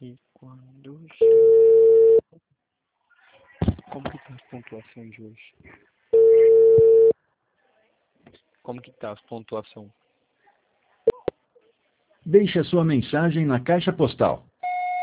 E quando... Como que tá as pontuações de hoje? Como que tá as pontuações? Deixe a sua mensagem na caixa postal